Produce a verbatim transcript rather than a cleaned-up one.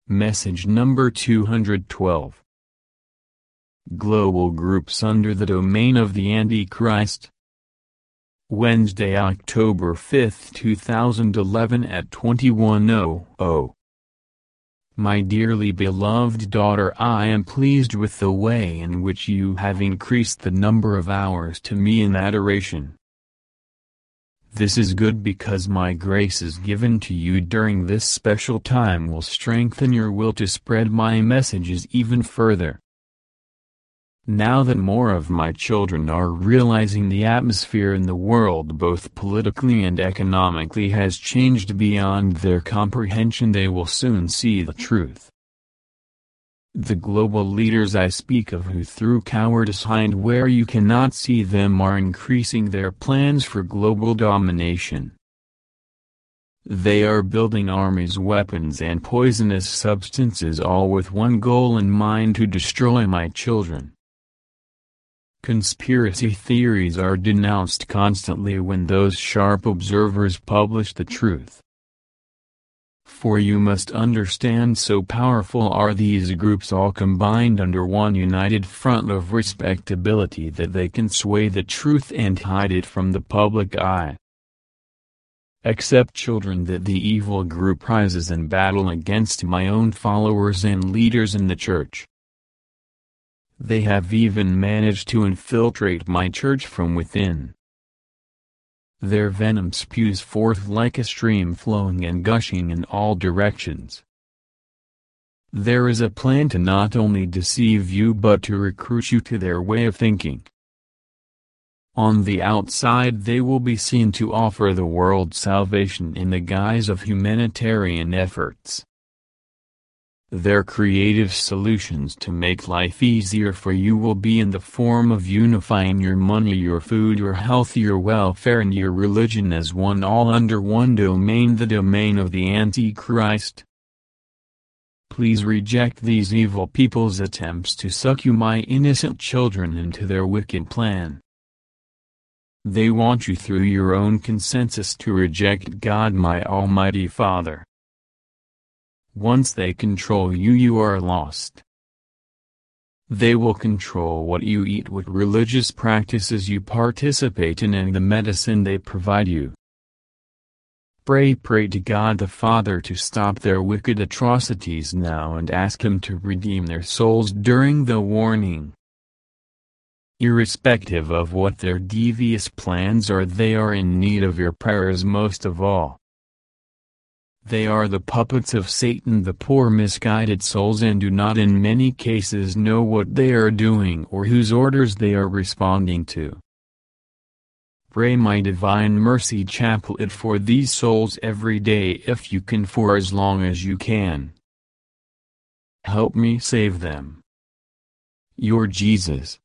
Message number two hundred twelve. Global groups under the domain of the Antichrist. Wednesday, October fifth, two thousand eleven at twenty-one oh oh. My dearly beloved daughter, I am pleased with the way in which you have increased the number of hours to me in adoration. This is good because my graces given to you during this special time will strengthen your will to spread my messages even further. Now that more of my children are realizing the atmosphere in the world both politically and economically has changed beyond their comprehension, they will soon see the truth. The global leaders I speak of, who through cowardice hide where you cannot see them, are increasing their plans for global domination. They are building armies, weapons and poisonous substances, all with one goal in mind: to destroy my children. Conspiracy theories are denounced constantly when those sharp observers publish the truth. For you must understand, so powerful are these groups all combined under one united front of respectability, that they can sway the truth and hide it from the public eye. Except children that the evil group prizes in battle against my own followers and leaders in the church. They have even managed to infiltrate my church from within. Their venom spews forth like a stream, flowing and gushing in all directions. There is a plan to not only deceive you but to recruit you to their way of thinking. On the outside they will be seen to offer the world salvation in the guise of humanitarian efforts. Their creative solutions to make life easier for you will be in the form of unifying your money, your food, your health, your welfare and your religion as one, all under one domain, the domain of the Antichrist. Please reject these evil people's attempts to suck you, my innocent children, into their wicked plan. They want you through your own consensus to reject God, my Almighty Father. Once they control you, you are lost. They will control what you eat, what religious practices you participate in, and the medicine they provide you. Pray, pray to God the Father to stop their wicked atrocities now and ask Him to redeem their souls during the warning. Irrespective of what their devious plans are, they are in need of your prayers most of all. They are the puppets of Satan, the poor misguided souls, and do not in many cases know what they are doing or whose orders they are responding to. Pray my Divine Mercy Chaplet for these souls every day if you can, for as long as you can. Help me save them. Your Jesus.